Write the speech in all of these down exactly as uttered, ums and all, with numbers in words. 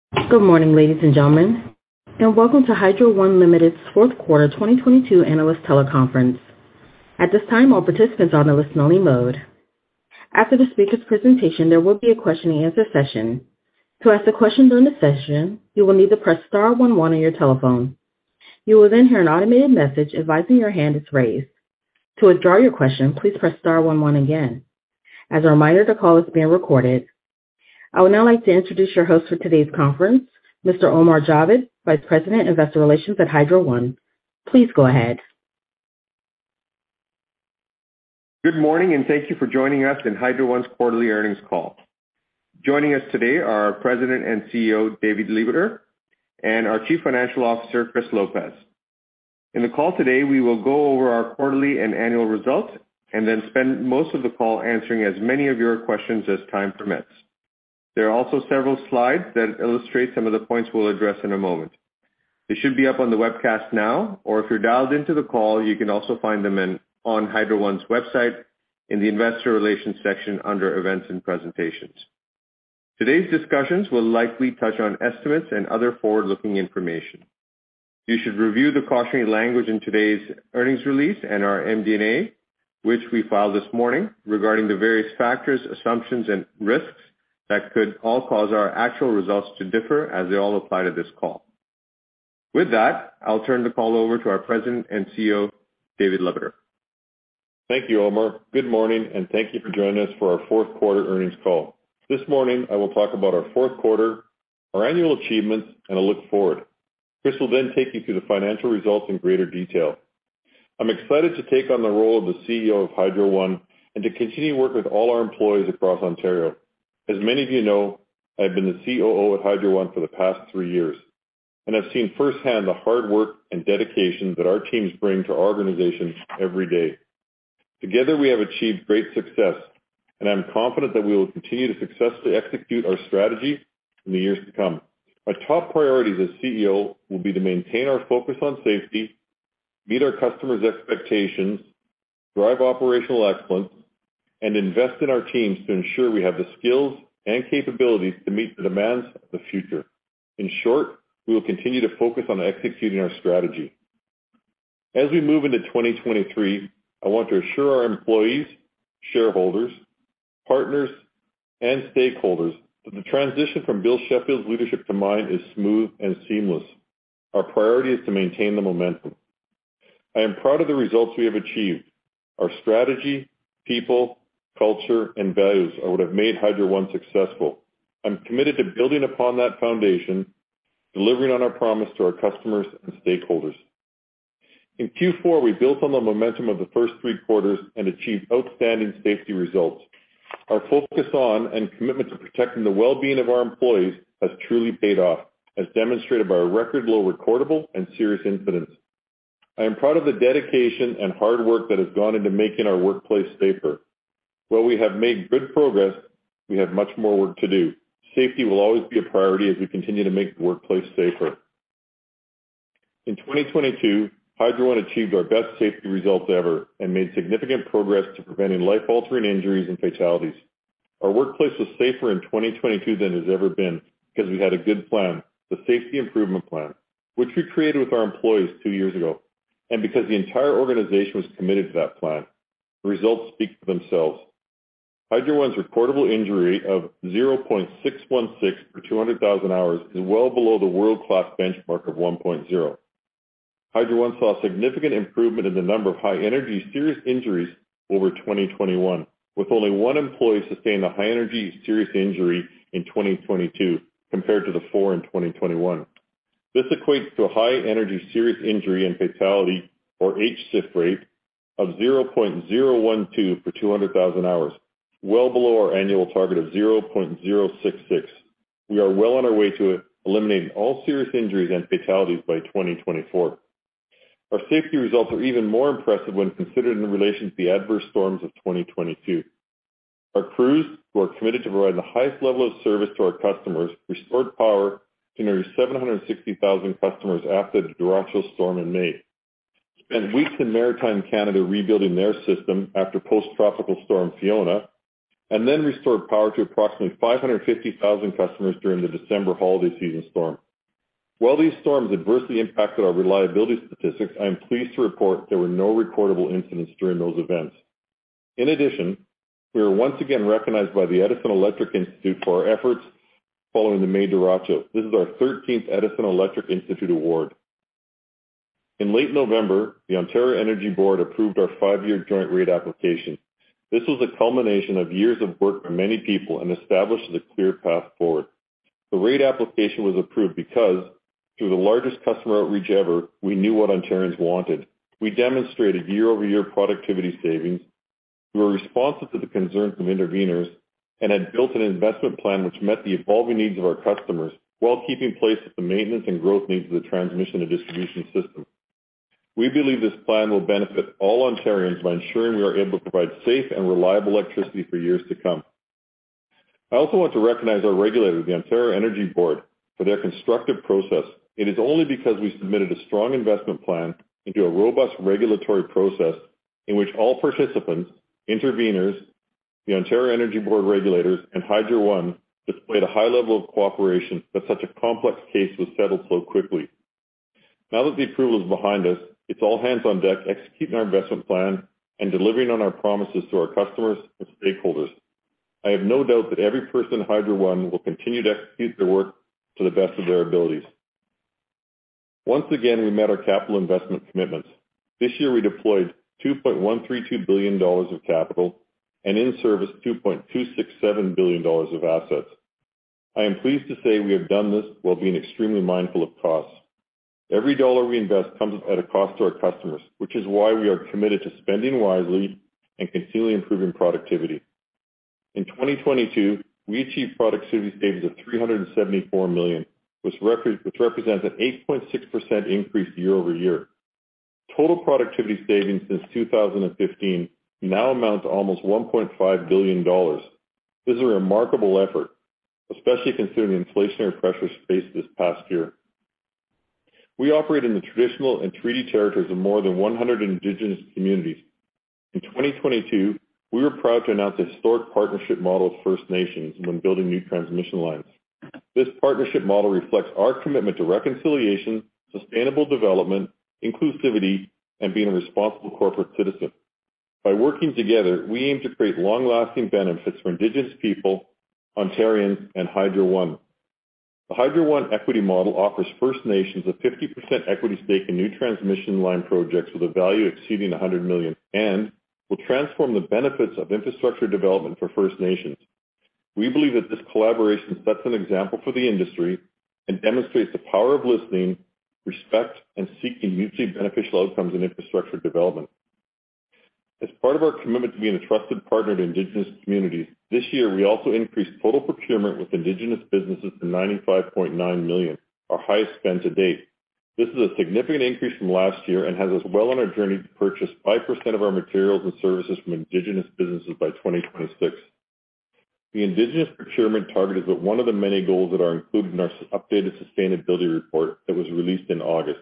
Good morning, ladies and gentlemen, and welcome to Hydro One Limited's fourth quarter twenty twenty-two analyst teleconference. At this time, all participants are on a listen-only mode. After the speaker's presentation, there will be a question-and-answer session. To ask a question during the session, you will need to press star one one on your telephone. You will then hear an automated message advising your hand is raised. To withdraw your question, please press star one one again. As a reminder, the call is being recorded. I would now like to introduce your host for today's conference, Mister Omar Javed, Vice President, Investor Relations at Hydro One. Please go ahead. Good morning, and thank you for joining us in Hydro One's quarterly earnings call. Joining us today are our President and C E O, David Lebeter, and our Chief Financial Officer, Chris Lopez. In the call today, we will go over our quarterly and annual results and then spend most of the call answering as many of your questions as time permits. There are also several slides that illustrate some of the points we'll address in a moment. They should be up on the webcast now, or if you're dialed into the call, you can also find them in, on Hydro One's website in the Investor Relations section under Events and Presentations. Today's discussions will likely touch on estimates and other forward-looking information. You should review the cautionary language in today's earnings release and our M D and A, which we filed this morning, regarding the various factors, assumptions, and risks that could all cause our actual results to differ as they all apply to this call. With that, I'll turn the call over to our President and C E O, David Lebeter. Thank you, Omar. Good morning, and thank you for joining us for our fourth quarter earnings call. This morning, I will talk about our fourth quarter, our annual achievements, and a look forward. Chris will then take you through the financial results in greater detail. I'm excited to take on the role of the C E O of Hydro One and to continue to work with all our employees across Ontario. As many of you know, I've been the C O O at Hydro One for the past three years, and I've seen firsthand the hard work and dedication that our teams bring to our organization every day. Together, we have achieved great success, and I'm confident that we will continue to successfully execute our strategy in the years to come. My top priorities as C E O will be to maintain our focus on safety, meet our customers' expectations, drive operational excellence, and invest in our teams to ensure we have the skills and capabilities to meet the demands of the future. In short, we will continue to focus on executing our strategy. As we move into twenty twenty-three, I want to assure our employees, shareholders, partners, and stakeholders that the transition from Bill Sheffield's leadership to mine is smooth and seamless. Our priority is to maintain the momentum. I am proud of the results we have achieved. Our strategy, people, culture, and values are what have made Hydro One successful. I'm committed to building upon that foundation, delivering on our promise to our customers and stakeholders. In Q four, we built on the momentum of the first three quarters and achieved outstanding safety results. Our focus on and commitment to protecting the well-being of our employees has truly paid off, as demonstrated by a record low recordable and serious incidents. I am proud of the dedication and hard work that has gone into making our workplace safer. While we have made good progress, we have much more work to do. Safety will always be a priority as we continue to make the workplace safer. In twenty twenty-two, Hydro One achieved our best safety results ever and made significant progress to preventing life-altering injuries and fatalities. Our workplace was safer in twenty twenty-two than it has ever been because we had a good plan, the Safety Improvement Plan, which we created with our employees two years ago, and because the entire organization was committed to that plan. The results speak for themselves. Hydro One's recordable injury of zero point six one six per two hundred thousand hours is well below the world-class benchmark of one point zero. Hydro One saw significant improvement in the number of high-energy serious injuries over twenty twenty-one, with only one employee sustaining a high-energy serious injury in twenty twenty-two compared to the four in twenty twenty-one. This equates to a high-energy serious injury and fatality, or H S I F rate, of zero point zero one two per two hundred thousand hours, well below our annual target of zero point zero six six. We are well on our way to eliminating all serious injuries and fatalities by twenty twenty-four. Our safety results are even more impressive when considered in relation to the adverse storms of twenty twenty-two. Our crews, who are committed to providing the highest level of service to our customers, restored power to nearly seven hundred sixty thousand customers after the derecho storm in May, spent weeks in Maritime Canada rebuilding their system after post-tropical storm Fiona, and then restored power to approximately five hundred fifty thousand customers during the December holiday season storm. While these storms adversely impacted our reliability statistics, I am pleased to report there were no recordable incidents during those events. In addition, we were once again recognized by the Edison Electric Institute for our efforts following the May derecho. This is our thirteenth Edison Electric Institute Award. In late November, the Ontario Energy Board approved our five-year joint rate application. This was a culmination of years of work by many people and establishes a clear path forward. The rate application was approved because, through the largest customer outreach ever, we knew what Ontarians wanted. We demonstrated year-over-year productivity savings. We were responsive to the concerns of interveners and had built an investment plan which met the evolving needs of our customers while keeping pace with the maintenance and growth needs of the transmission and distribution system. We believe this plan will benefit all Ontarians by ensuring we are able to provide safe and reliable electricity for years to come. I also want to recognize our regulator, the Ontario Energy Board, for their constructive process. It is only because we submitted a strong investment plan into a robust regulatory process in which all participants, interveners, the Ontario Energy Board regulators, and Hydro One displayed a high level of cooperation that such a complex case was settled so quickly. Now that the approval is behind us, it's all hands on deck executing our investment plan and delivering on our promises to our customers and stakeholders. I have no doubt that every person in Hydro One will continue to execute their work to the best of their abilities. Once again, we met our capital investment commitments. This year we deployed two point one three two billion dollars of capital and in service two point two six seven billion dollars of assets. I am pleased to say we have done this while being extremely mindful of costs. Every dollar we invest comes at a cost to our customers, which is why we are committed to spending wisely and continually improving productivity. In twenty twenty-two, we achieved productivity savings of three hundred seventy-four million dollars, which, rep- which represents an eight point six percent increase year over year. Total productivity savings since two thousand fifteen now amount to almost one point five billion dollars. This is a remarkable effort, especially considering the inflationary pressures faced this past year. We operate in the traditional and treaty territories of more than one hundred Indigenous communities. In twenty twenty-two, we were proud to announce a historic partnership model with First Nations when building new transmission lines. This partnership model reflects our commitment to reconciliation, sustainable development, inclusivity, and being a responsible corporate citizen. By working together, we aim to create long-lasting benefits for Indigenous people, Ontarians, and Hydro One. The Hydro One equity model offers First Nations a fifty percent equity stake in new transmission line projects with a value exceeding one hundred million dollars and will transform the benefits of infrastructure development for First Nations. We believe that this collaboration sets an example for the industry and demonstrates the power of listening, respect, and seeking mutually beneficial outcomes in infrastructure development. As part of our commitment to being a trusted partner to Indigenous communities, this year we also increased total procurement with Indigenous businesses to ninety-five point nine million dollars, our highest spend to date. This is a significant increase from last year and has us well on our journey to purchase five percent of our materials and services from Indigenous businesses by twenty twenty-six. The Indigenous procurement target is but one of the many goals that are included in our updated sustainability report that was released in August.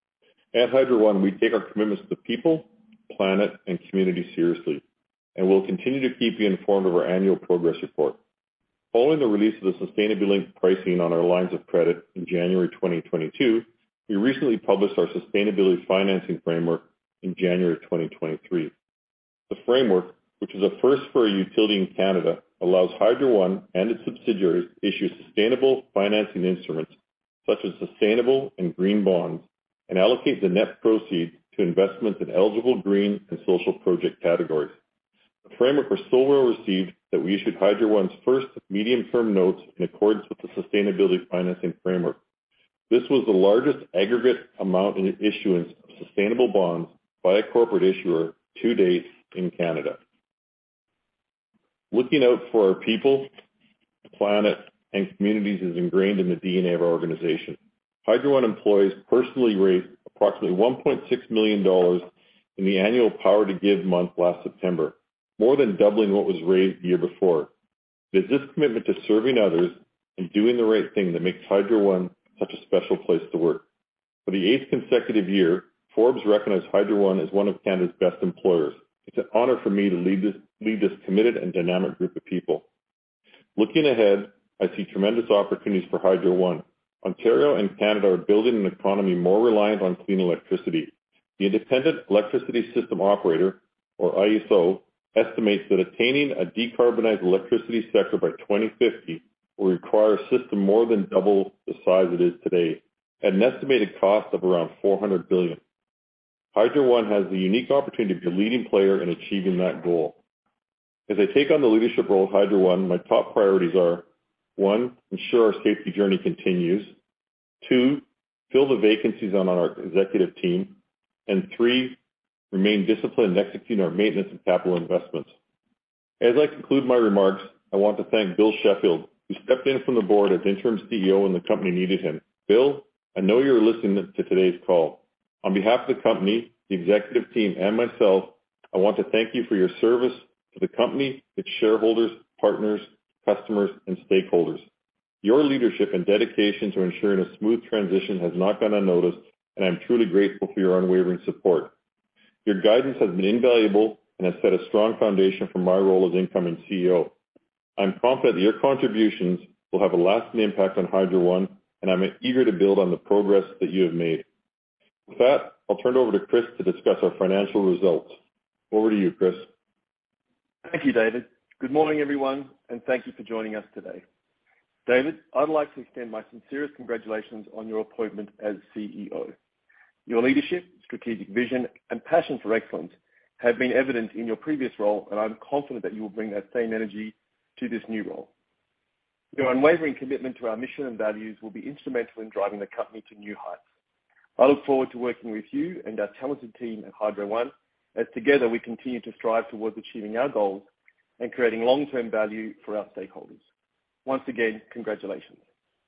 At Hydro One, we take our commitments to people, planet, and community seriously, and we'll continue to keep you informed of our annual progress report. Following the release of the sustainability pricing on our lines of credit in January twenty twenty-two, we recently published our sustainability financing framework in January twenty twenty-three. The framework, which is a first for a utility in Canada, allows Hydro One and its subsidiaries to issue sustainable financing instruments such as sustainable and green bonds and allocate the net proceeds to investments in eligible green and social project categories. The framework was so well received that we issued Hydro One's first medium-term notes in accordance with the sustainability financing framework. This was the largest aggregate amount in issuance of sustainable bonds by a corporate issuer to date in Canada. Looking out for our people, planet, and communities is ingrained in the D N A of our organization. Hydro One employees personally raised approximately one point six million dollars in the annual Power to Give month last September, more than doubling what was raised the year before. It is this commitment to serving others and doing the right thing that makes Hydro One such a special place to work. For the eighth consecutive year, Forbes recognized Hydro One as one of Canada's best employers. It's an honor for me to lead this, lead this committed and dynamic group of people. Looking ahead, I see tremendous opportunities for Hydro One. Ontario and Canada are building an economy more reliant on clean electricity. The Independent Electricity System Operator, or I S O, estimates that attaining a decarbonized electricity sector by twenty fifty will require a system more than double the size it is today, at an estimated cost of around four hundred billion dollars. Hydro One has the unique opportunity to be a leading player in achieving that goal. As I take on the leadership role at Hydro One, my top priorities are: one, ensure our safety journey continues; two, fill the vacancies on our executive team; and three, remain disciplined in executing our maintenance and capital investments. As I conclude my remarks, I want to thank Bill Sheffield, who stepped in from the board as interim C E O when the company needed him. Bill, I know you're listening to today's call. On behalf of the company, the executive team, and myself, I want to thank you for your service to the company, its shareholders, partners, customers, and stakeholders. Your leadership and dedication to ensuring a smooth transition has not gone unnoticed, and I'm truly grateful for your unwavering support. Your guidance has been invaluable and has set a strong foundation for my role as incoming C E O. I'm confident that your contributions will have a lasting impact on Hydro One, and I'm eager to build on the progress that you have made. With that, I'll turn it over to Chris to discuss our financial results. Over to you, Chris. Thank you, David. Good morning, everyone, and thank you for joining us today. David, I'd like to extend my sincerest congratulations on your appointment as C E O. Your leadership, strategic vision, and passion for excellence have been evident in your previous role, and I'm confident that you will bring that same energy to this new role. Your unwavering commitment to our mission and values will be instrumental in driving the company to new heights. I look forward to working with you and our talented team at Hydro One as together we continue to strive towards achieving our goals and creating long-term value for our stakeholders. Once again, congratulations.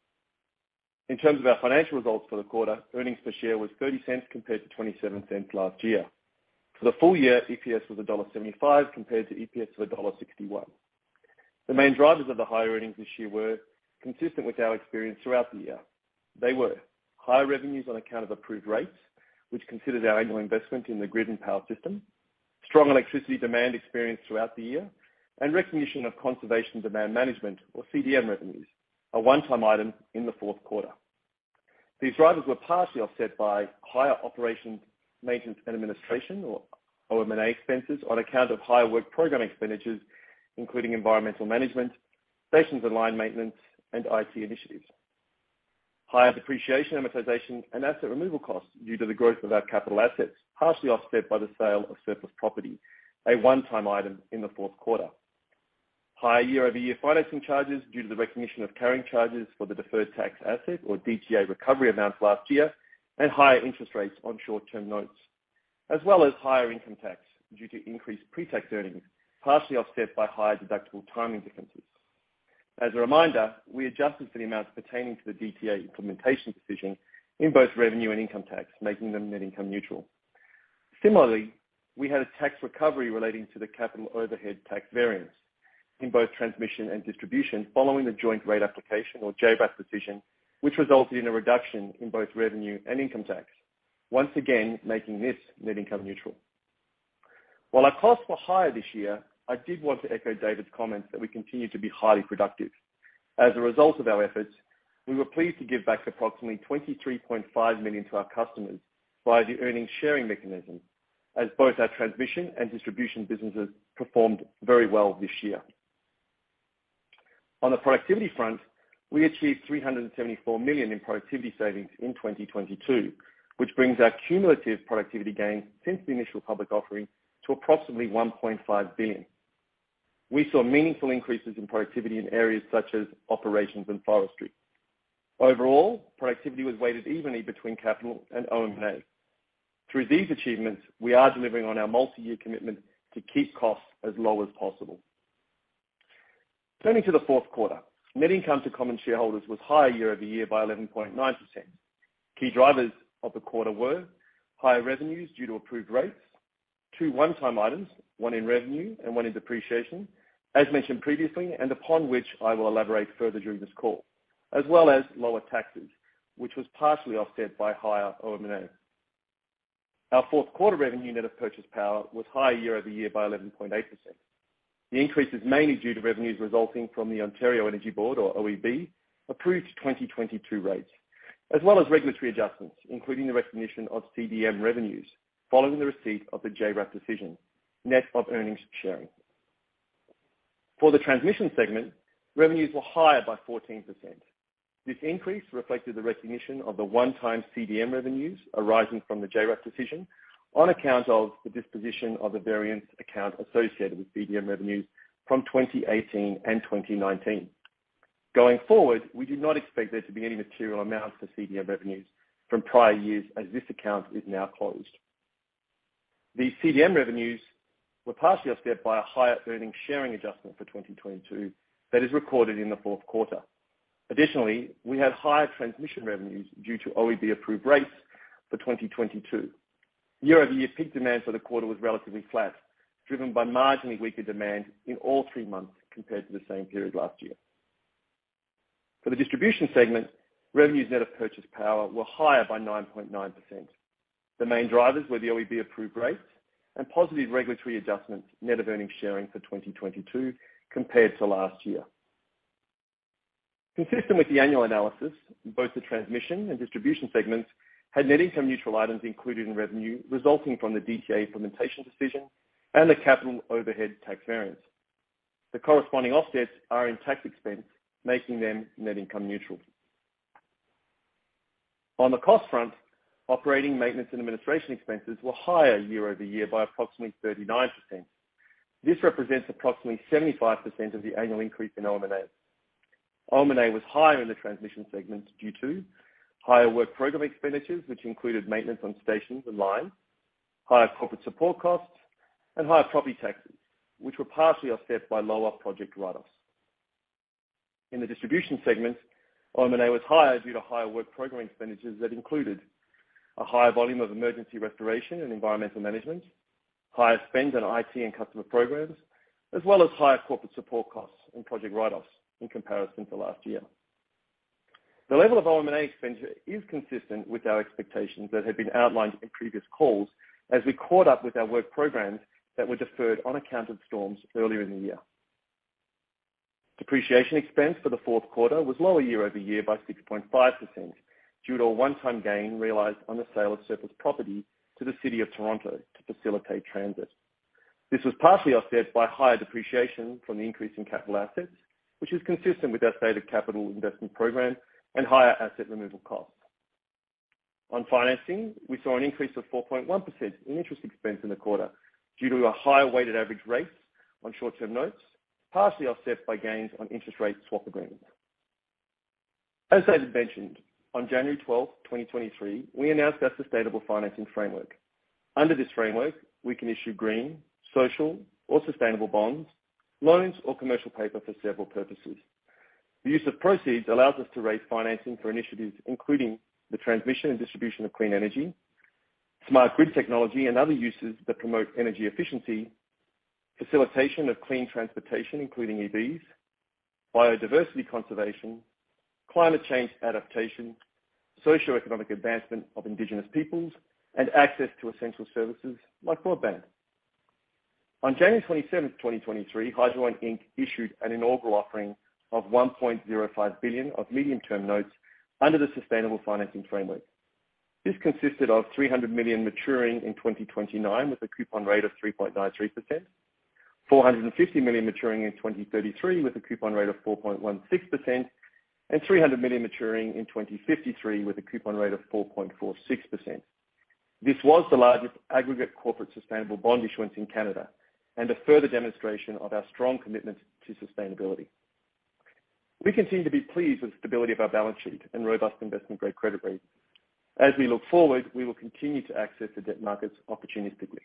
In terms of our financial results for the quarter, earnings per share was thirty cents compared to twenty-seven cents last year. For the full year, E P S was one dollar seventy-five compared to E P S of one dollar sixty-one. The main drivers of the higher earnings this year were consistent with our experience throughout the year. They were higher revenues on account of approved rates, which considers our annual investment in the grid and power system, strong electricity demand experienced throughout the year, and recognition of conservation demand management, or C D M revenues, a one-time item in the fourth quarter. These drivers were partially offset by higher operations, maintenance and administration, or O M and A expenses, on account of higher work program expenditures, including environmental management, stations and line maintenance, and I T initiatives. Higher depreciation, amortization, and asset removal costs due to the growth of our capital assets, partially offset by the sale of surplus property, a one-time item in the fourth quarter. Higher year-over-year financing charges due to the recognition of carrying charges for the deferred tax asset, or D T A recovery amounts last year, and higher interest rates on short-term notes, as well as higher income tax due to increased pre-tax earnings, partially offset by higher deductible timing differences. As a reminder, we adjusted for the amounts pertaining to the D T A implementation decision in both revenue and income tax, making them net income neutral. Similarly, we had a tax recovery relating to the capital overhead tax variance in both transmission and distribution following the joint rate application, or J R A T decision, which resulted in a reduction in both revenue and income tax, once again making this net income neutral. While our costs were higher this year, I did want to echo David's comments that we continue to be highly productive. As a result of our efforts, we were pleased to give back approximately twenty-three point five million dollars to our customers via the earnings sharing mechanism, as both our transmission and distribution businesses performed very well this year. On the productivity front, we achieved three hundred seventy-four million dollars in productivity savings in twenty twenty-two, which brings our cumulative productivity gains since the initial public offering to approximately one point five billion dollars. We saw meaningful increases in productivity in areas such as operations and forestry. Overall, productivity was weighted evenly between capital and O M and A. Through these achievements, we are delivering on our multi-year commitment to keep costs as low as possible. Turning to the fourth quarter, net income to common shareholders was higher year over year by eleven point nine percent. Key drivers of the quarter were higher revenues due to approved rates, two one-time items, one in revenue and one in depreciation, as mentioned previously, and upon which I will elaborate further during this call, as well as lower taxes, which was partially offset by higher O M and A. Our fourth quarter revenue net of purchase power was higher year-over-year by eleven point eight percent. The increase is mainly due to revenues resulting from the Ontario Energy Board, or O E B, approved twenty twenty-two rates, as well as regulatory adjustments, including the recognition of C D M revenues following the receipt of the J R A P decision, net of earnings sharing. For the transmission segment, revenues were higher by fourteen percent. This increase reflected the recognition of the one-time C D M revenues arising from the J R A P decision on account of the disposition of the variance account associated with C D M revenues from twenty eighteen and twenty nineteen. Going forward, we do not expect there to be any material amounts for C D M revenues from prior years as this account is now closed. These C D M revenues were partially offset by a higher earnings sharing adjustment for twenty twenty-two that is recorded in the fourth quarter. Additionally, we had higher transmission revenues due to O E B approved rates for twenty twenty-two. Year-over-year peak demand for the quarter was relatively flat, driven by marginally weaker demand in all three months compared to the same period last year. For the distribution segment, revenues net of purchase power were higher by nine point nine percent. The main drivers were the O E B approved rates and positive regulatory adjustments net of earnings sharing for twenty twenty-two compared to last year. Consistent with the annual analysis, both the transmission and distribution segments had net income neutral items included in revenue resulting from the D T A implementation decision and the capital overhead tax variance. The corresponding offsets are in tax expense, making them net income neutral. On the cost front, operating, maintenance and administration expenses were higher year-over-year by approximately thirty-nine percent. This represents approximately seventy-five percent of the annual increase in O M and A. O M and A was higher in the transmission segment due to higher work program expenditures, which included maintenance on stations and lines, higher corporate support costs, and higher property taxes, which were partially offset by lower project write-offs. In the distribution segment, O M and A was higher due to higher work program expenditures that included a higher volume of emergency restoration and environmental management, higher spend on I T and customer programs, as well as higher corporate support costs and project write-offs in comparison to last year. The level of O M and A expenditure is consistent with our expectations that had been outlined in previous calls as we caught up with our work programs that were deferred on account of storms earlier in the year. Depreciation expense for the fourth quarter was lower year-over-year by six point five percent due to a one-time gain realized on the sale of surplus property to the City of Toronto to facilitate transit. This was partially offset by higher depreciation from the increase in capital assets, which is consistent with our stated capital investment program and higher asset removal costs. On financing, we saw an increase of four point one percent in interest expense in the quarter due to a higher weighted average rates on short-term notes, partially offset by gains on interest rate swap agreements. As David mentioned, on January twelfth, twenty twenty-three, we announced our sustainable financing framework. Under this framework, we can issue green, social, or sustainable bonds, loans, or commercial paper for several purposes. The use of proceeds allows us to raise financing for initiatives including the transmission and distribution of clean energy, smart grid technology and other uses that promote energy efficiency, facilitation of clean transportation including E Vs, biodiversity conservation, climate change adaptation, socio-economic advancement of Indigenous peoples, and access to essential services like broadband. On January twenty-seventh, twenty twenty-three, Hydro One Incorporated issued an inaugural offering of one point zero five billion dollars of medium-term notes under the Sustainable Financing Framework. This consisted of three hundred million dollars maturing in twenty twenty-nine with a coupon rate of three point nine three percent, four hundred fifty million dollars maturing in twenty thirty-three with a coupon rate of four point one six percent, and three hundred million dollars maturing in twenty fifty-three with a coupon rate of four point four six percent. This was the largest aggregate corporate sustainable bond issuance in Canada and a further demonstration of our strong commitment to sustainability. We continue to be pleased with the stability of our balance sheet and robust investment-grade credit rating. As we look forward, we will continue to access the debt markets opportunistically.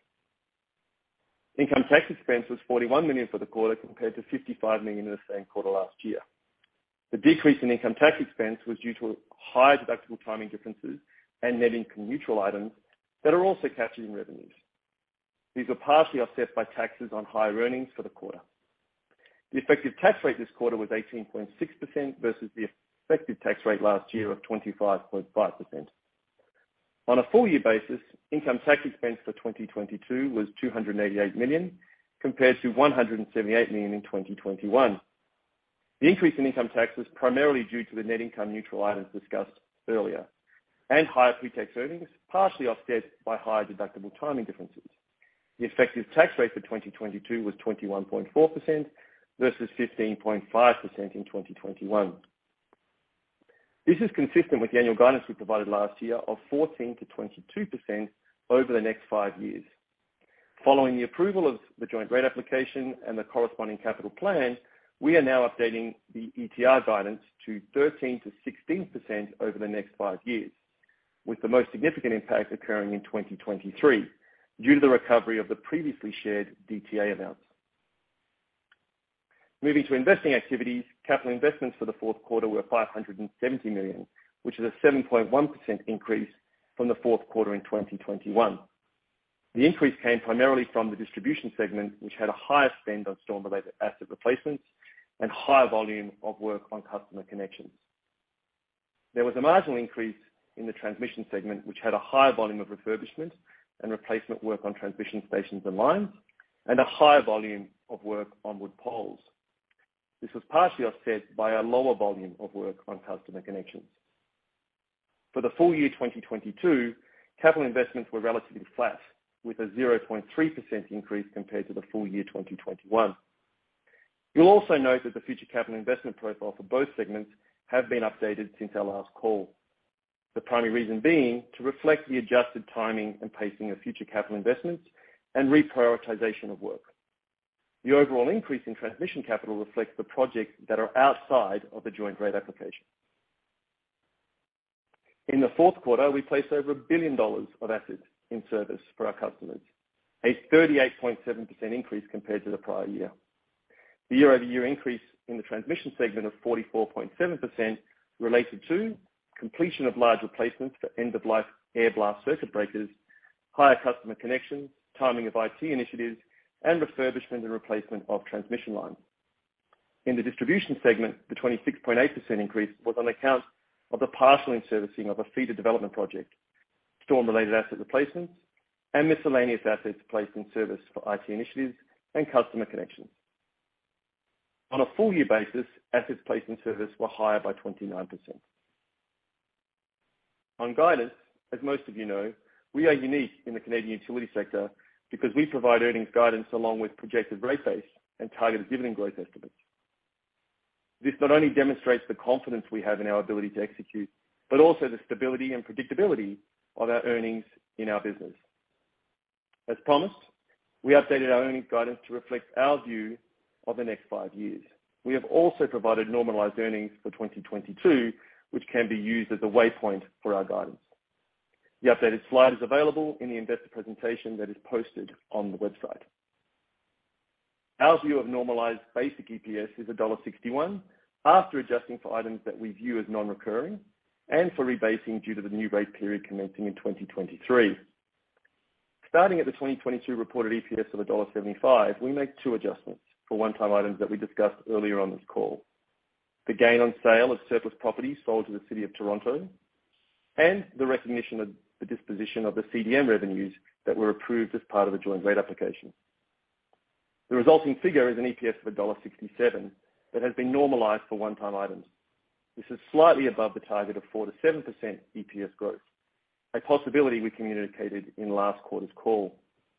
Income tax expense was forty-one million dollars for the quarter compared to fifty-five million dollars in the same quarter last year. The decrease in income tax expense was due to high deductible timing differences and net income neutral items that are also captured in revenues. These were partially offset by taxes on higher earnings for the quarter. The effective tax rate this quarter was eighteen point six percent versus the effective tax rate last year of twenty-five point five percent. On a full year basis, income tax expense for twenty twenty-two was two hundred eighty-eight million dollars compared to one hundred seventy-eight million dollars in twenty twenty-one. The increase in income tax was primarily due to the net income neutral items discussed earlier and higher pre-tax earnings, partially offset by higher deductible timing differences. The effective tax rate for twenty twenty-two was twenty-one point four percent versus fifteen point five percent in twenty twenty-one. This is consistent with the annual guidance we provided last year of fourteen to twenty-two percent over the next five years. Following the approval of the joint rate application and the corresponding capital plan, we are now updating the E T R guidance to thirteen to sixteen percent over the next five years, with the most significant impact occurring in twenty twenty-three due to the recovery of the previously shared D T A amounts. Moving to investing activities, capital investments for the fourth quarter were five hundred seventy million dollars, which is a seven point one percent increase from the fourth quarter in twenty twenty-one. The increase came primarily from the distribution segment, which had a higher spend on storm-related asset replacements and higher volume of work on customer connections. There was a marginal increase in the transmission segment, which had a higher volume of refurbishment and replacement work on transmission stations and lines, and a higher volume of work on wood poles. This was partially offset by a lower volume of work on customer connections. For the full year twenty twenty-two, capital investments were relatively flat, with a zero point three percent increase compared to the full year twenty twenty-one. You'll also note that the future capital investment profile for both segments have been updated since our last call. The primary reason being to reflect the adjusted timing and pacing of future capital investments and reprioritization of work. The overall increase in transmission capital reflects the projects that are outside of the joint rate application. In the fourth quarter, we placed over a billion dollars of assets in service for our customers, a thirty-eight point seven percent increase compared to the prior year. The year-over-year increase in the transmission segment of forty-four point seven percent related to completion of large replacements for end-of-life air blast circuit breakers, higher customer connections, timing of I T initiatives, and refurbishment and replacement of transmission lines. In the distribution segment, the twenty-six point eight percent increase was on account of the partial in-servicing of a feeder development project, storm-related asset replacements, and miscellaneous assets placed in service for I T initiatives and customer connections. On a full year basis, assets placed in service were higher by twenty-nine percent. On guidance, as most of you know, we are unique in the Canadian utility sector because we provide earnings guidance along with projected rate base and targeted dividend growth estimates. This not only demonstrates the confidence we have in our ability to execute, but also the stability and predictability of our earnings in our business. As promised, we updated our earnings guidance to reflect our view of the next five years. We have also provided normalized earnings for twenty twenty-two, which can be used as a waypoint for our guidance. The updated slide is available in the investor presentation that is posted on the website. Our view of normalized basic E P S is one dollar sixty-one after adjusting for items that we view as non-recurring and for rebasing due to the new rate period commencing in twenty twenty-three. Starting at the twenty twenty-two reported E P S of one dollar seventy-five, we make two adjustments for one-time items that we discussed earlier on this call. The gain on sale of surplus property sold to the City of Toronto, and the recognition of the disposition of the C D M revenues that were approved as part of the joint rate application. The resulting figure is an E P S of one dollar sixty-seven that has been normalized for one-time items. This is slightly above the target of four to seven percent E P S growth, a possibility we communicated in last quarter's call.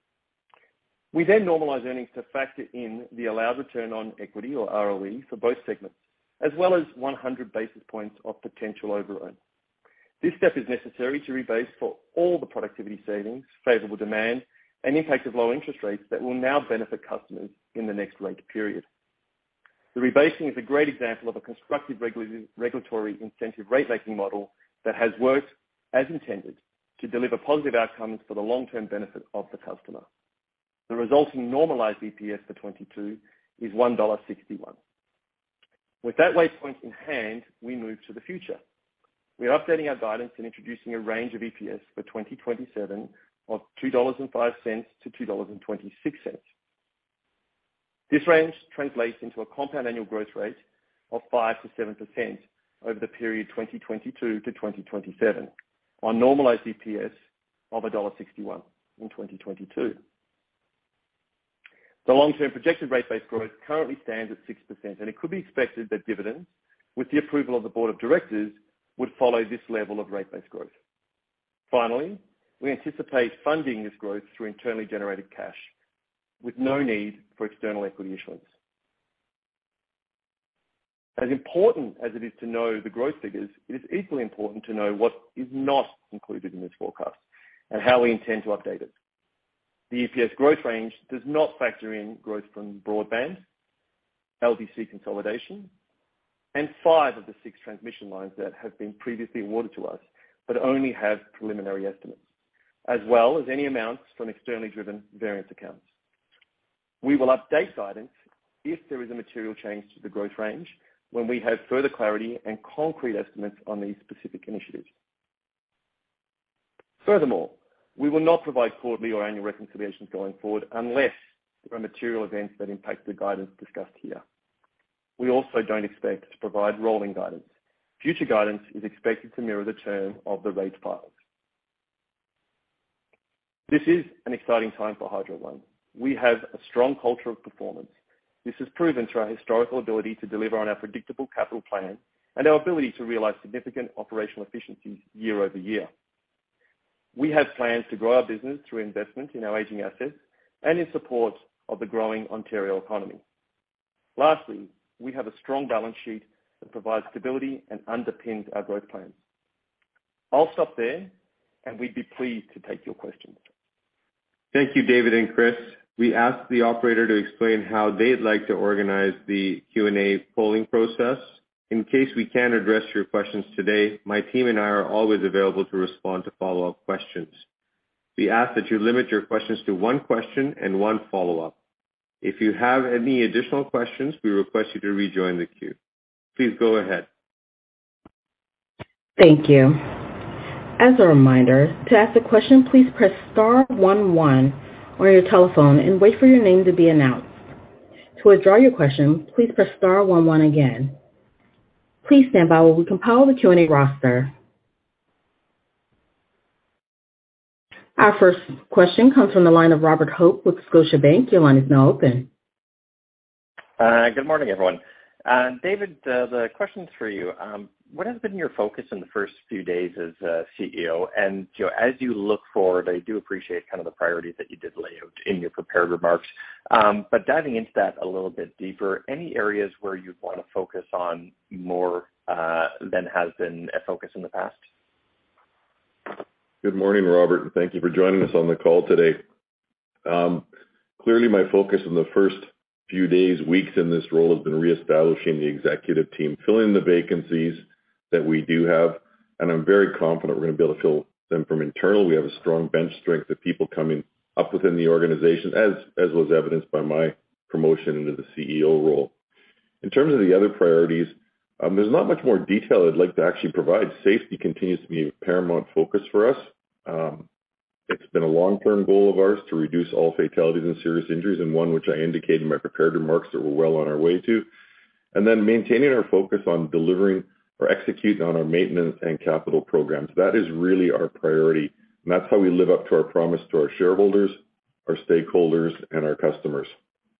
We then normalize earnings to factor in the allowed return on equity, or R O E, for both segments, as well as one hundred basis points of potential overrun. This step is necessary to rebase for all the productivity savings, favourable demand, and impact of low interest rates that will now benefit customers in the next rate period. The rebasing is a great example of a constructive regula- regulatory incentive rate-making model that has worked as intended to deliver positive outcomes for the long-term benefit of the customer. The resulting normalised E P S for twenty-two is one dollar sixty-one. With that waypoint in hand, we move to the future. We are updating our guidance and introducing a range of E P S for twenty twenty-seven of two dollars and five cents to two dollars and twenty-six cents. This range translates into a compound annual growth rate of five to seven percent over the period twenty twenty-two to twenty twenty-seven, on normalized E P S of one dollar sixty-one in twenty twenty-two. The long-term projected rate-based growth currently stands at six percent, and it could be expected that dividends, with the approval of the board of directors, would follow this level of rate-based growth. Finally, we anticipate funding this growth through internally generated cash, with no need for external equity issuance. As important as it is to know the growth figures, it is equally important to know what is not included in this forecast and how we intend to update it. The E P S growth range does not factor in growth from broadband, L D C consolidation, and five of the six transmission lines that have been previously awarded to us, but only have preliminary estimates, as well as any amounts from externally driven variance accounts. We will update guidance if there is a material change to the growth range when we have further clarity and concrete estimates on these specific initiatives. Furthermore, we will not provide quarterly or annual reconciliations going forward unless there are material events that impact the guidance discussed here. We also don't expect to provide rolling guidance. Future guidance is expected to mirror the term of the rate files. This is an exciting time for Hydro One. We have a strong culture of performance. This is proven through our historical ability to deliver on our predictable capital plan and our ability to realise significant operational efficiencies year over year. We have plans to grow our business through investment in our ageing assets and in support of the growing Ontario economy. Lastly, we have a strong balance sheet that provides stability and underpins our growth plans. I'll stop there, and we'd be pleased to take your questions. Thank you, David and Chris. We asked the operator to explain how they'd like to organize the Q and A polling process. In case we can't address your questions today, my team and I are always available to respond to follow-up questions. We ask that you limit your questions to one question and one follow-up. If you have any additional questions, we request you to rejoin the queue. Please go ahead. Thank you. As a reminder, to ask a question, please press star one one on your telephone and wait for your name to be announced. To withdraw your question, please press star one one again. Please stand by while we compile the Q and A roster. Our first question comes from the line of Robert Hope with Scotiabank. Your line is now open. Uh, good morning, everyone. Uh, David, uh, the question's for you. Um, what has been your focus in the first few days as uh, C E O? And you know, as you look forward, I do appreciate kind of the priorities that you did lay out in your prepared remarks. Um, but diving into that a little bit deeper, any areas where you'd want to focus on more uh, than has been a focus in the past? Good morning, Robert, and thank you for joining us on the call today. Um, clearly, my focus in the first few days, weeks in this role has been reestablishing the executive team, filling the vacancies that we do have, and I'm very confident we're going to be able to fill them from internal. We have a strong bench strength of people coming up within the organization, as as was evidenced by my promotion into the C E O role. In terms of the other priorities, um, there's not much more detail I'd like to actually provide. Safety continues to be a paramount focus for us. Um, it's been a long-term goal of ours to reduce all fatalities and serious injuries, and one which I indicated in my prepared remarks that we're well on our way to. And then maintaining our focus on delivering or executing on our maintenance and capital programs. That is really our priority. And that's how we live up to our promise to our shareholders, our stakeholders, and our customers.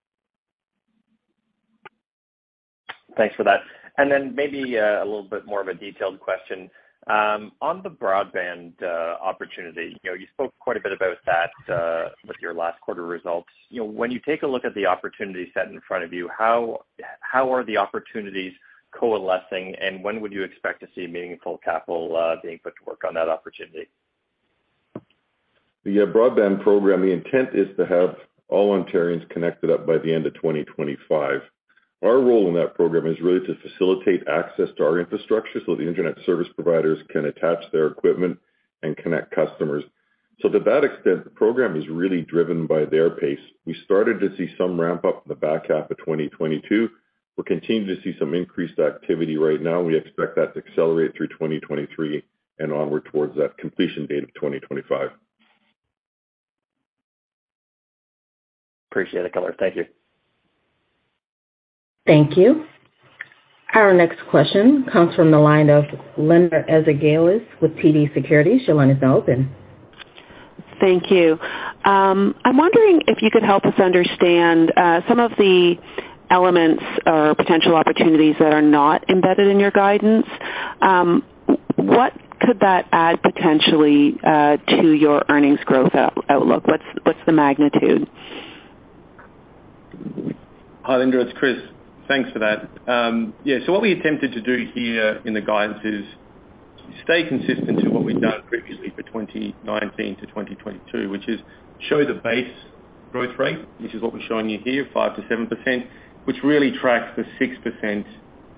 Thanks for that. And then maybe uh, a little bit more of a detailed question. Um, on the broadband uh, opportunity, you know, you spoke quite a bit about that uh, with your last quarter results. You know, when you take a look at the opportunity set in front of you, how how are the opportunities coalescing, and when would you expect to see meaningful capital uh, being put to work on that opportunity? The uh, broadband program, the intent is to have all Ontarians connected up by the end of twenty twenty-five. Our role in that program is really to facilitate access to our infrastructure so the internet service providers can attach their equipment and connect customers. So to that extent, the program is really driven by their pace. We started to see some ramp up in the back half of twenty twenty-two. We're continuing to see some increased activity right now. We expect that to accelerate through twenty twenty-three and onward towards that completion date of twenty twenty-five. Appreciate it, color. Thank you. Thank you. Our next question comes from the line of Linda Ezergailis with T D Securities. Your line is now open. Thank you. Um, I'm wondering if you could help us understand uh, some of the elements or potential opportunities that are not embedded in your guidance. Um, what could that add potentially uh, to your earnings growth out- outlook? What's what's the magnitude? Hi, Linda. It's Chris. Thanks for that. Um, yeah, so what we attempted to do here in the guidance is stay consistent to what we've done previously for twenty nineteen to twenty twenty-two, which is show the base growth rate, which is what we're showing you here, five to seven percent, which really tracks the six percent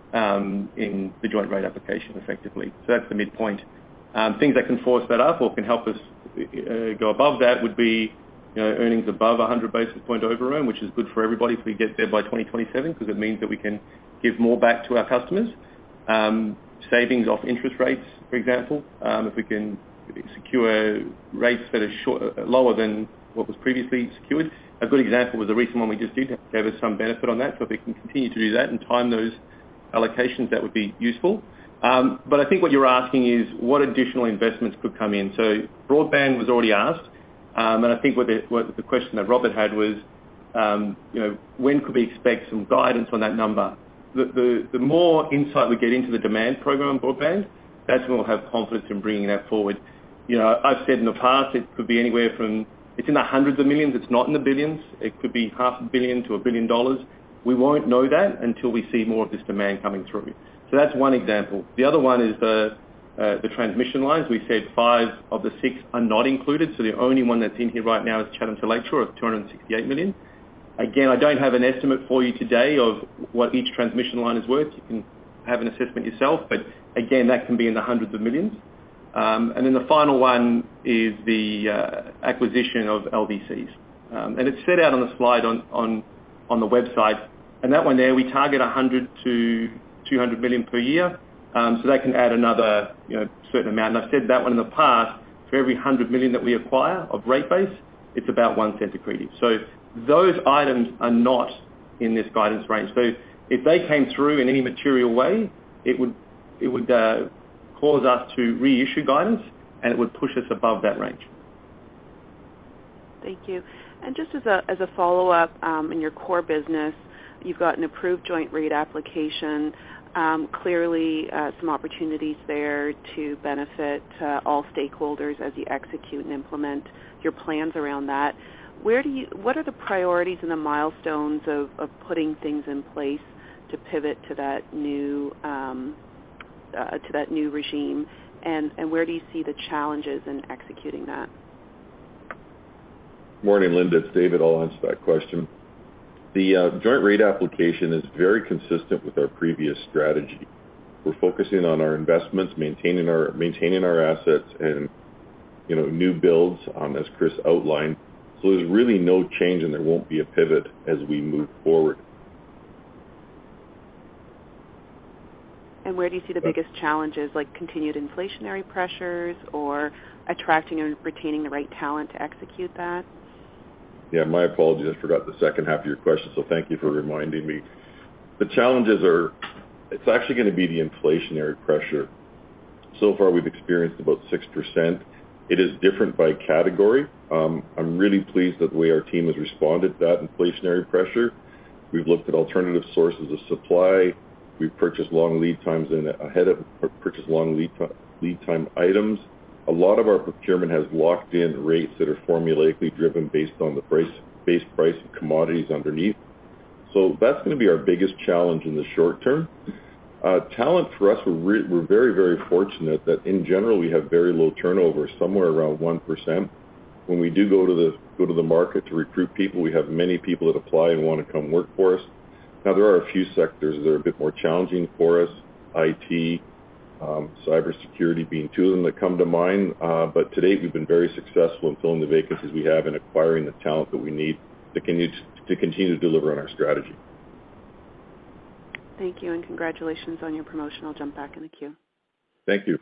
um, in the joint rate application effectively. So that's the midpoint. Um, things that can force that up or can help us uh, go above that would be you know, earnings above one hundred basis point overrun, which is good for everybody if we get there by twenty twenty-seven, because it means that we can give more back to our customers. Um, savings off interest rates, for example, um, if we can secure rates that are short, uh, lower than what was previously secured. A good example was the recent one we just did, gave us some benefit on that. So if we can continue to do that and time those allocations, that would be useful. Um, but I think what you're asking is what additional investments could come in. So broadband was already asked. Um, and I think what the, what the question that Robert had was, um, you know, when could we expect some guidance on that number? The, the, the more insight we get into the demand program on broadband, that's when we'll have confidence in bringing that forward. You know, I've said in the past it could be anywhere from, it's in the hundreds of millions, it's not in the billions. It could be half a billion to a billion dollars. We won't know that until we see more of this demand coming through. So that's one example. The other one is the Uh, the transmission lines. We said five of the six are not included, so the only one that's in here right now is Chatham to Lakeshore of two hundred sixty-eight million. Again, I don't have an estimate for you today of what each transmission line is worth. You can have an assessment yourself, but again, that can be in the hundreds of millions. Um, and then the final one is the uh, acquisition of L V Cs. Um, and it's set out on the slide on, on, on the website. And that one there, we target one hundred to two hundred million per year. Um, so that can add another you know, certain amount. And I've said that one in the past, for every one hundred million that we acquire of rate base, it's about one cent accretive. So those items are not in this guidance range. So if they came through in any material way, it would, it would uh, cause us to reissue guidance, and it would push us above that range. Thank you. And just as a, as a follow-up, um, in your core business, you've got an approved joint rate application. Um, clearly, uh, some opportunities there to benefit uh, all stakeholders as you execute and implement your plans around that. Where do you? What are the priorities and the milestones of, of putting things in place to pivot to that new um, uh, to that new regime, and, and where do you see the challenges in executing that? Morning, Linda. It's David. I'll answer that question. The uh, joint rate application is very consistent with our previous strategy. We're focusing on our investments, maintaining our maintaining our assets, and you know new builds, um, as Chris outlined. So there's really no change, and there won't be a pivot as we move forward. And where do you see the biggest challenges, like continued inflationary pressures, or attracting and retaining the right talent to execute that? Yeah, my apologies. I forgot the second half of your question, so thank you for reminding me. The challenges are, it's actually going to be the inflationary pressure. So far, we've experienced about six percent. It is different by category. Um, I'm really pleased at the way our team has responded to that inflationary pressure. We've looked at alternative sources of supply. We've purchased long lead times and ahead of purchased long lead time, lead time items. A lot of our procurement has locked in rates that are formulaically driven based on the price, base price of commodities underneath. So that's going to be our biggest challenge in the short term. Uh, talent for us, we're, re- we're very, very fortunate that in general we have very low turnover, somewhere around one percent. When we do go to the go to the market to recruit people, we have many people that apply and want to come work for us. Now there are a few sectors that are a bit more challenging for us, I T, Um, cybersecurity being two of them that come to mind, uh, but to date we've been very successful in filling the vacancies we have and acquiring the talent that we need to continue to, continue to deliver on our strategy. Thank you, and congratulations on your promotion. I'll jump back in the queue. Thank you.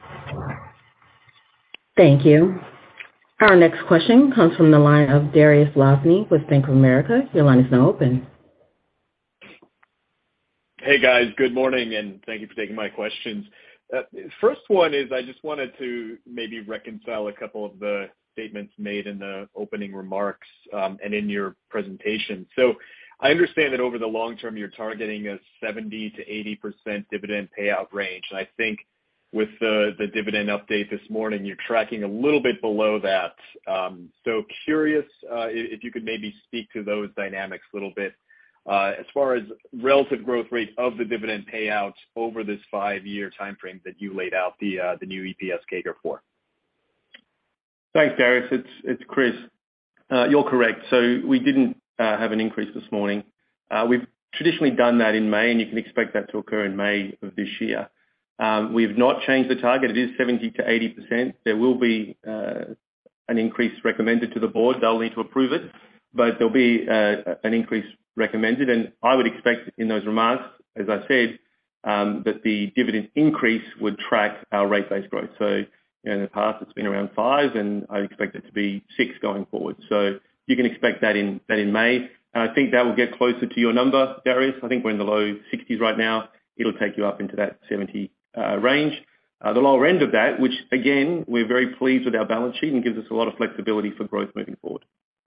Thank you. Our next question comes from the line of Dariusz Lozny with Bank of America. Your line is now open. Hey, guys. Good morning, and thank you for taking my questions. Uh, first one is I just wanted to maybe reconcile a couple of the statements made in the opening remarks um, and in your presentation. So I understand that over the long term, you're targeting a seventy to eighty percent dividend payout range. And I think with the, the dividend update this morning, you're tracking a little bit below that. Um, so curious uh, if you could maybe speak to those dynamics a little bit. Uh, as far as relative growth rate of the dividend payout over this five-year timeframe that you laid out the uh, the new E P S C A G R for. Thanks, Darius. It's it's Chris. Uh, you're correct. So we didn't uh, have an increase this morning. Uh, we've traditionally done that in May, and you can expect that to occur in May of this year. Um, we've not changed the target. It is seventy to eighty percent. There will be uh, an increase recommended to the board. They'll need to approve it, but there'll be uh, an increase recommended. And I would expect in those remarks, as I said, um, that the dividend increase would track our rate-based growth. So you know, in the past, it's been around five, and I expect it to be six going forward. So you can expect that in that in May. And I think that will get closer to your number, Darius. I think we're in the low sixties right now. It'll take you up into that seventy uh, range. Uh, the lower end of that, which again, we're very pleased with our balance sheet and gives us a lot of flexibility for growth moving forward.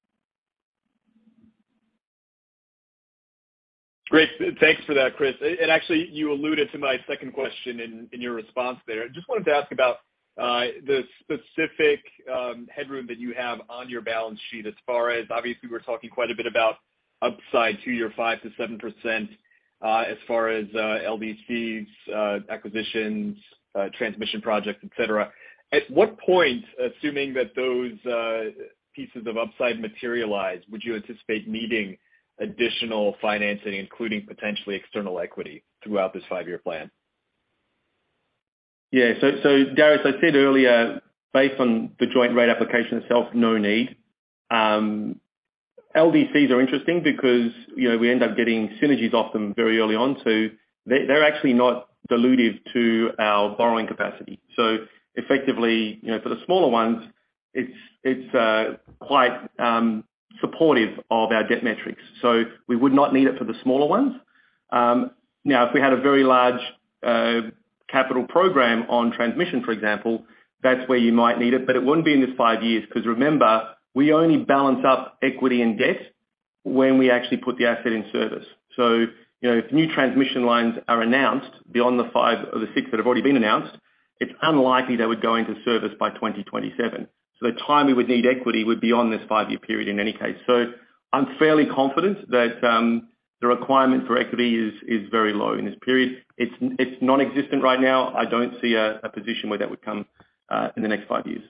Great. Thanks for that, Chris. And actually, you alluded to my second question in, in your response there. I just wanted to ask about uh, the specific um, headroom that you have on your balance sheet as far as, obviously, we're talking quite a bit about upside to your five to seven percent uh, as far as uh, L D Cs, uh, acquisitions, uh, transmission projects, et cetera. At what point, assuming that those uh, pieces of upside materialize, would you anticipate needing additional financing, including potentially external equity, throughout this five-year plan? Yeah. So, so Darius, I said earlier, based on the joint rate application itself, no need. Um, L D Cs are interesting because, you know, we end up getting synergies off them very early on. So they, they're actually not dilutive to our borrowing capacity. So effectively, you know, for the smaller ones, it's, it's uh, quite um, supportive of our debt metrics. So we would not need it for the smaller ones. Um, now, if we had a very large uh, capital program on transmission, for example, that's where you might need it, but it wouldn't be in this five years because remember, we only balance up equity and debt when we actually put the asset in service. So, you know, if new transmission lines are announced beyond the five or the six that have already been announced, it's unlikely they would go into service by twenty twenty-seven. So the time we would need equity would be on this five-year period in any case. So I'm fairly confident that um, the requirement for equity is is very low in this period. It's it's non-existent right now. I don't see a, a position where that would come uh, in the next five years.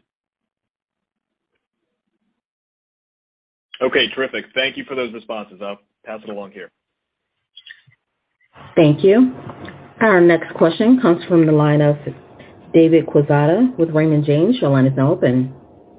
Okay, terrific. Thank you for those responses. I'll pass it along here. Thank you. Our next question comes from the line of David Quezada with Raymond James. Your line is now open.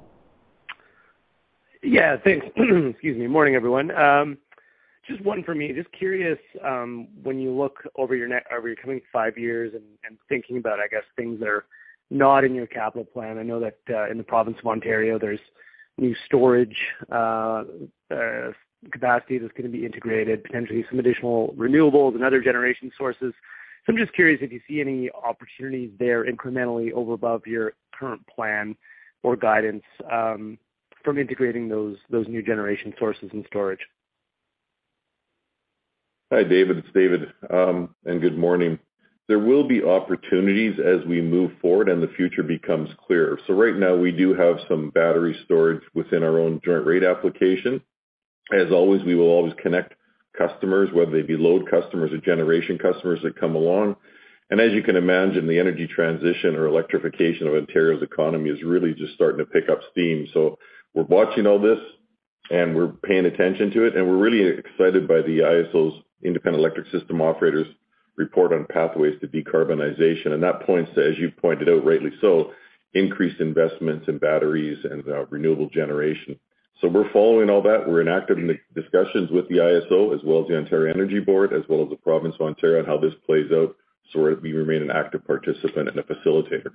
Yeah, thanks. Excuse me. Morning, everyone. Um, just one for me. Just curious, um, when you look over your net, over your coming five years and, and thinking about, I guess, things that are not in your capital plan. I know that uh, in the province of Ontario, there's new storage uh, uh, capacity that's going to be integrated, potentially some additional renewables and other generation sources. So I'm just curious if you see any opportunities there incrementally over above your current plan or guidance um, from integrating those those new generation sources and storage. Hi, David. It's David, um, and good morning. There will be opportunities as we move forward and the future becomes clearer. So right now we do have some battery storage within our own joint rate application. As always, we will always connect customers, whether they be load customers or generation customers that come along. And as you can imagine, the energy transition or electrification of Ontario's economy is really just starting to pick up steam. So we're watching all this and we're paying attention to it. And we're really excited by the I S O's Independent Electric System Operators report on pathways to decarbonization. And that points to, as you pointed out rightly so, increased investments in batteries and uh, renewable generation. So we're following all that. We're in active discussions with the I S O as well as the Ontario Energy Board, as well as the province of Ontario on how this plays out. So we remain an active participant and a facilitator.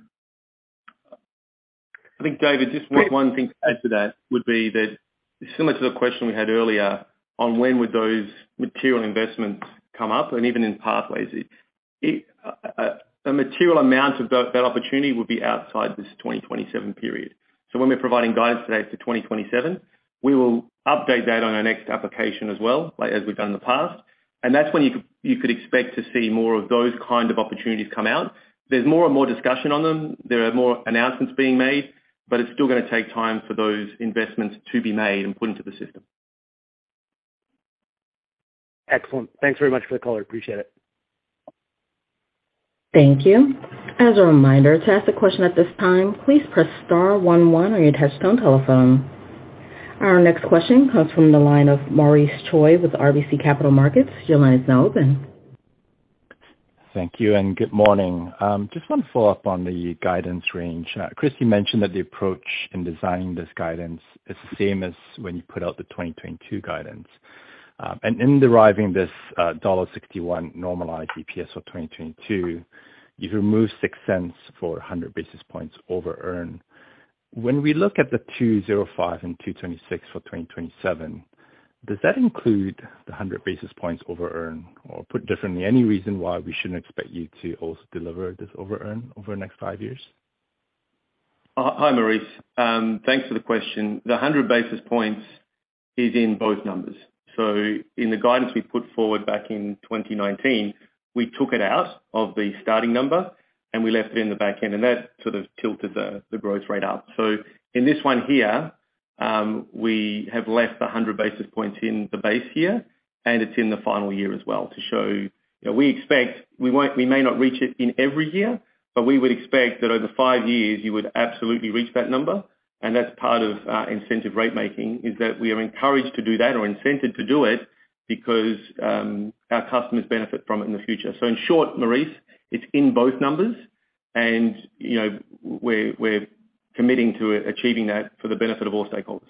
I think, David, just one, one thing to add to that would be that similar to the question we had earlier on when would those material investments come up, and even in Pathways, it, it, a, a material amount of the, that opportunity would be outside this twenty twenty-seven period. So when we're providing guidance today for twenty twenty-seven, we will update that on our next application as well, like as we've done in the past. And that's when you could, you could expect to see more of those kind of opportunities come out. There's more and more discussion on them. There are more announcements being made, but it's still going to take time for those investments to be made and put into the system. Excellent. Thanks very much for the call. I appreciate it. Thank you. As a reminder, to ask a question at this time, please press star one one on your touchtone telephone. Our next question comes from the line of Maurice Choy with R B C Capital Markets. Your line is now open. Thank you, and good morning. Um, just want to follow up on the guidance range. Uh, Chris, you mentioned that the approach in designing this guidance is the same as when you put out the twenty twenty-two guidance. Um, and in deriving this uh, one dollar sixty-one normalized E P S for twenty twenty-two, you've removed six cents for one hundred basis points over earn. When we look at the two oh five and two twenty-six for twenty twenty-seven, does that include the one hundred basis points over earn? Or put differently, any reason why we shouldn't expect you to also deliver this over earn over the next five years? Uh, hi, Maurice. Um, thanks for the question. The one hundred basis points is in both numbers. So in the guidance we put forward back in twenty nineteen, we took it out of the starting number and we left it in the back end, and that sort of tilted the, the growth rate up. So in this one here, um, we have left the one hundred basis points in the base year, and it's in the final year as well to show, you know, we expect, we won't, we may not reach it in every year, but we would expect that over five years you would absolutely reach that number. And that's part of uh, incentive rate making, is that we are encouraged to do that or incented to do it because um, our customers benefit from it in the future. So in short, Maurice, it's in both numbers, and you know we're we're committing to achieving that for the benefit of all stakeholders.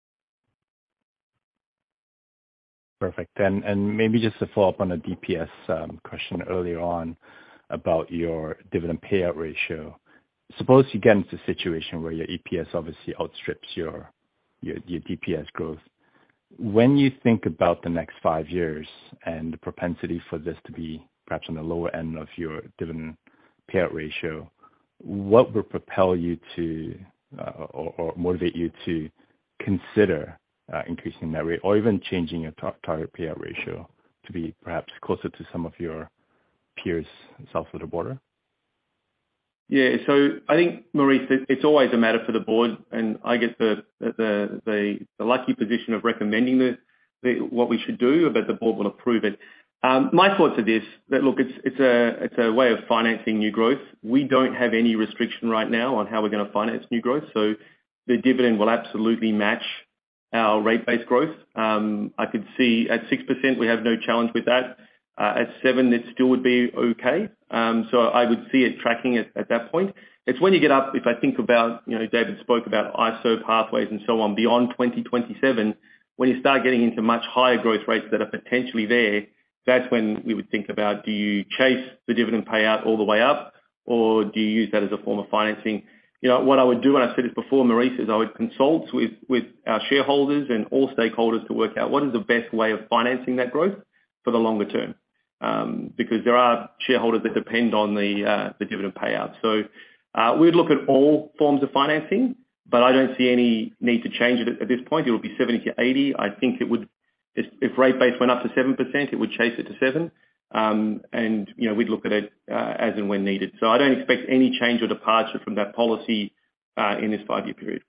Perfect. And and maybe just to follow up on a D P S um, question earlier on about your dividend payout ratio. Suppose you get into a situation where your E P S obviously outstrips your, your your D P S growth. When you think about the next five years and the propensity for this to be perhaps on the lower end of your dividend payout ratio, what would propel you to uh, or, or motivate you to consider uh, increasing that rate or even changing your tar- target payout ratio to be perhaps closer to some of your peers south of the border? Yeah, so I think, Maurice, it's always a matter for the board, and I get the the the, the lucky position of recommending the, the what we should do, but the board will approve it. Um, my thoughts are this: that look, it's it's a it's a way of financing new growth. We don't have any restriction right now on how we're going to finance new growth, so the dividend will absolutely match our rate-based growth. Um, I could see at six percent we have no challenge with that. Uh, at seven, it still would be okay. Um, so I would see it tracking at, at that point. It's when you get up, if I think about, you know, David spoke about I S O pathways and so on beyond twenty twenty-seven, when you start getting into much higher growth rates that are potentially there, that's when we would think about, do you chase the dividend payout all the way up, or do you use that as a form of financing? You know, what I would do, and I said this before, Maurice, is I would consult with, with our shareholders and all stakeholders to work out what is the best way of financing that growth for the longer term. Um, because there are shareholders that depend on the uh, the dividend payout. So uh, we'd look at all forms of financing, but I don't see any need to change it at, at this point. It will be seventy to eighty. I think it would, if, if rate base went up to seven percent, it would chase it to seven. Um, and, you know, we'd look at it uh, as and when needed. So I don't expect any change or departure from that policy uh, in this five-year period.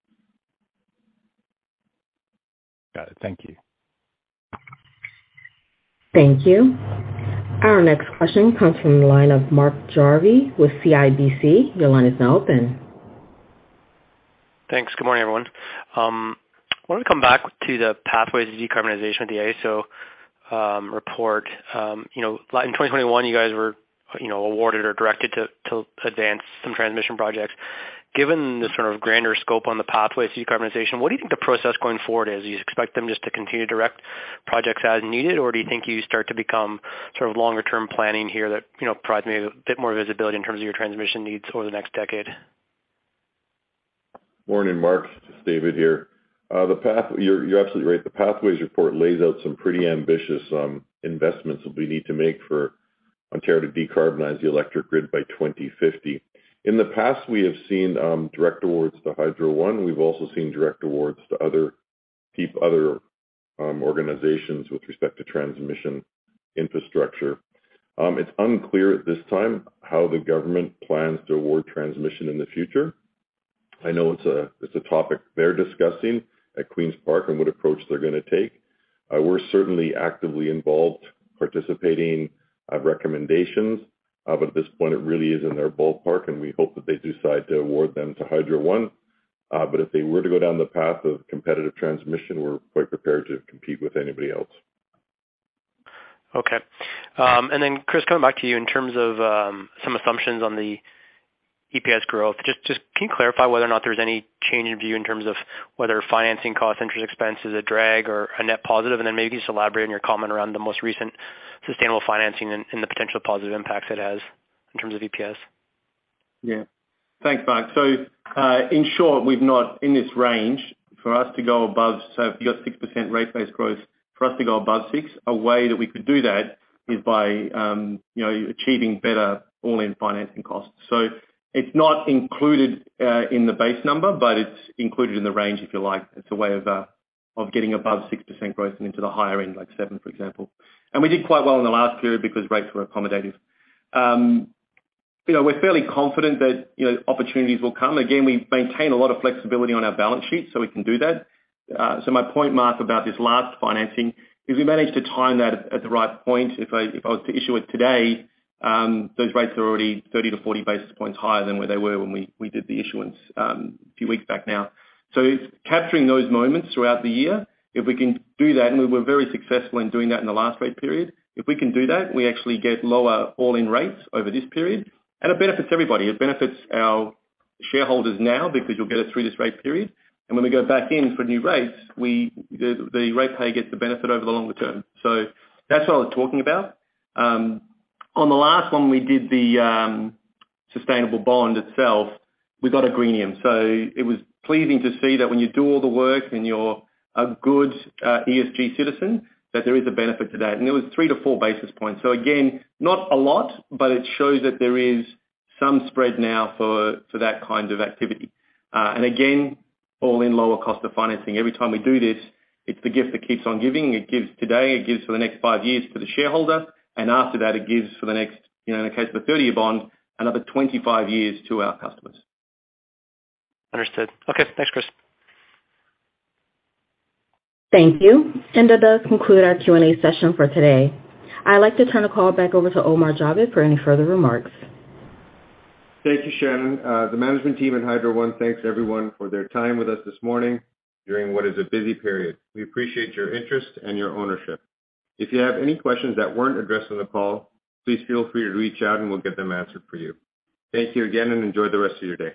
Got it. Thank you. Thank you. Our next question comes from the line of Mark Jarvi with C I B C. Your line is now open. Thanks. Good morning, everyone. Um, I want to come back to the Pathways to Decarbonization with the I S O um, report. Um, you know, in twenty twenty-one, you guys were, you know, awarded or directed to, to advance some transmission projects. Given the sort of grander scope on the Pathways to Decarbonization, what do you think the process going forward is? Do you expect them just to continue to direct projects as needed, or do you think you start to become sort of longer-term planning here that, you know, provides maybe a bit more visibility in terms of your transmission needs over the next decade? Morning, Mark. It's David here. Uh, the path, you're, you're absolutely right. The Pathways report lays out some pretty ambitious um, investments that we need to make for Ontario to decarbonize the electric grid by twenty fifty. In the past, we have seen um, direct awards to Hydro One. We've also seen direct awards to other people, other um, organizations with respect to transmission infrastructure. Um, it's unclear at this time how the government plans to award transmission in the future. I know it's a it's a topic they're discussing at Queen's Park and what approach they're going to take. Uh, we're certainly actively involved, participating, uh, recommendations, uh, but at this point it really is in their ballpark, and we hope that they decide to award them to Hydro One. Uh, but if they were to go down the path of competitive transmission, we're quite prepared to compete with anybody else. Okay. Um, and then, Chris, coming back to you in terms of um, some assumptions on the E P S growth, just just can you clarify whether or not there's any change in view in terms of whether financing cost, interest expense is a drag or a net positive? And then maybe just elaborate on your comment around the most recent sustainable financing and, and the potential positive impacts it has in terms of E P S. Yeah. Thanks, Mark. So, uh, in short, we've not, in this range, for us to go above, so if you've got six percent rate-based growth, for us to go above six, a way that we could do that is by, um, you know, achieving better all-in financing costs. So it's not included uh, in the base number, but it's included in the range, if you like. It's a way of uh, of getting above six percent growth and into the higher end, like seven, for example. And we did quite well in the last period because rates were accommodative. Um, you know, we're fairly confident that, you know, opportunities will come. Again, we maintain a lot of flexibility on our balance sheet, so we can do that. Uh, so my point, Mark, about this last financing is we managed to time that at, at the right point. If I if I was to issue it today, um, those rates are already thirty to forty basis points higher than where they were when we, we did the issuance um, a few weeks back now. So it's capturing those moments throughout the year. If we can do that, and we were very successful in doing that in the last rate period, if we can do that, we actually get lower all-in rates over this period, and it benefits everybody. It benefits our shareholders now because you'll get it through this rate period. And when we go back in for new rates, we the, the ratepayer gets the benefit over the longer term. So that's what I was talking about. Um, on the last one, we did the um, sustainable bond itself. We got a greenium. So it was pleasing to see that when you do all the work and you're a good uh, E S G citizen, that there is a benefit to that. And it was three to four basis points. So again, not a lot, but it shows that there is some spread now for, for that kind of activity. Uh, and again, all in lower cost of financing. Every time we do this, it's the gift that keeps on giving. It gives today, it gives for the next five years to the shareholder, and after that it gives for the next, you know, in the case of a thirty-year bond, another twenty-five years to our customers. Understood. Okay, thanks, Chris. Thank you. And that does conclude our Q and A session for today. I'd like to turn the call back over to Omar Javed for any further remarks. Thank you, Shannon. Uh, the management team at Hydro One thanks everyone for their time with us this morning during what is a busy period. We appreciate your interest and your ownership. If you have any questions that weren't addressed on the call, please feel free to reach out and we'll get them answered for you. Thank you again and enjoy the rest of your day.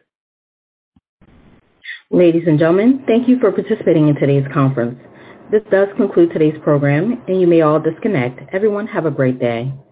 Ladies and gentlemen, thank you for participating in today's conference. This does conclude today's program, and you may all disconnect. Everyone have a great day.